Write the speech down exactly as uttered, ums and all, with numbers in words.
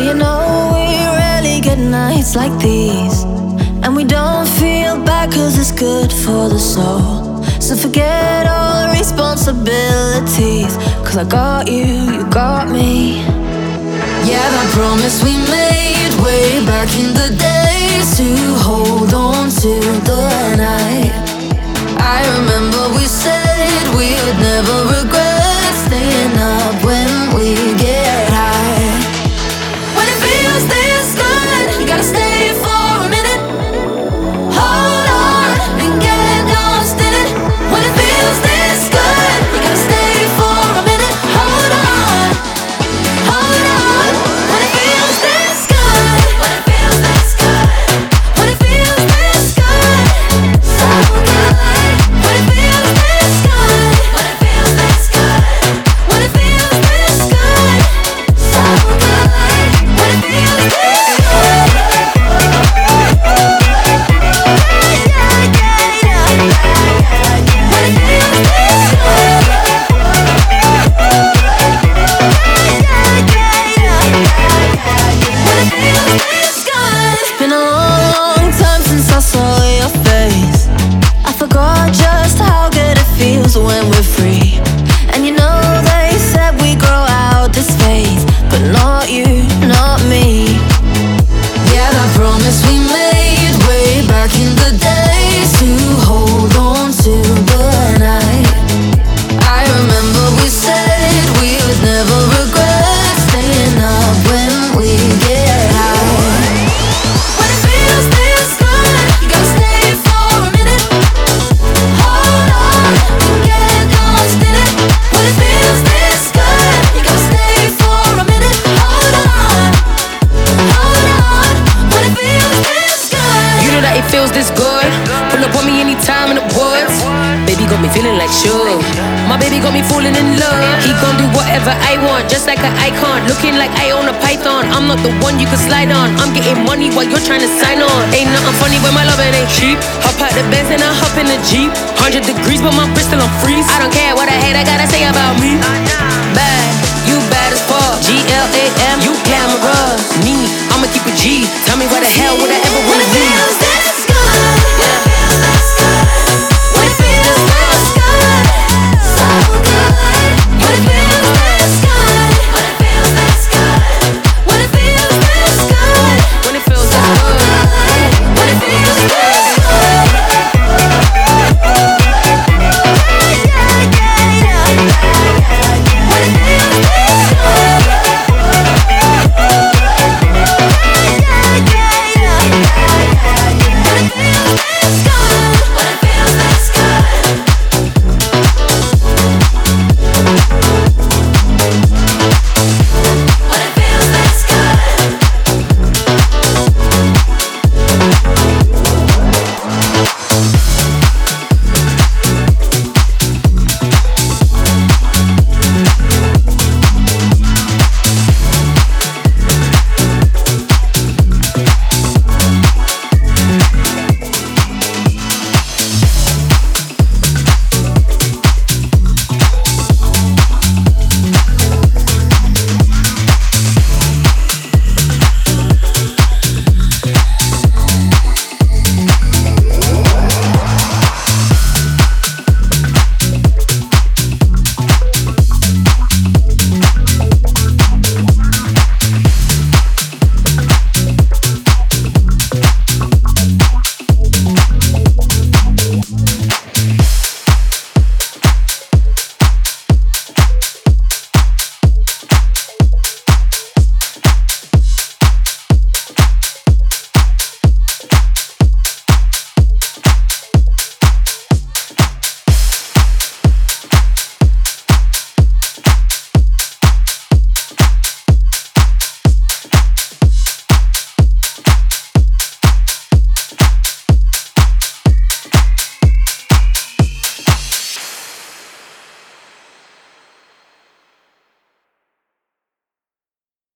You know we rarely get nights like these, and we don't feel bad cause it's good for the soul. So forget all the responsibilities, cause I got you, you got me. Yeah, that promise we made way back in the days, to hold on to the night. I remember we said we would never regret staying up when we get high. When it feels this good, you gotta stay for a minute. Hold on and get lost in it. When it feels this good, you gotta stay for a minute. Hold on, hold on. When it feels this good, when it feels this good, when it feels this good, so good. When it feels this good, when it feels this good, when it feels this good, so good. When it feels this good. It's been a long, long time since I saw your face. I forgot just how good it feels when we're free. And you know they said we grow out this phase, but not you, not me. Yeah, that promise we made way back in the days, to hold on to the night. I remember we said we would never regret staying up when we get high. When it feels this good, you gotta stay for a minute. Hold on and get lost in it. When it feels this good, you gotta stay for a minute. Hold on, hold on. When it feels this good. You know that it feels this good. Pull up on me anytime in the woods. Baby got me feeling like sugar. My baby got me falling in love. He gon' do whatever I want, just like an icon. Looking like I own a python. I'm not the one you can slide on. I'm getting money while you're trying to sign on. Ain't nothing funny when my loving ain't cheap. Hop out the Benz and I hop in the Jeep. Hundred degrees but my wrist still on freeze. I don't care what I hate, I gotta say about me. Bad.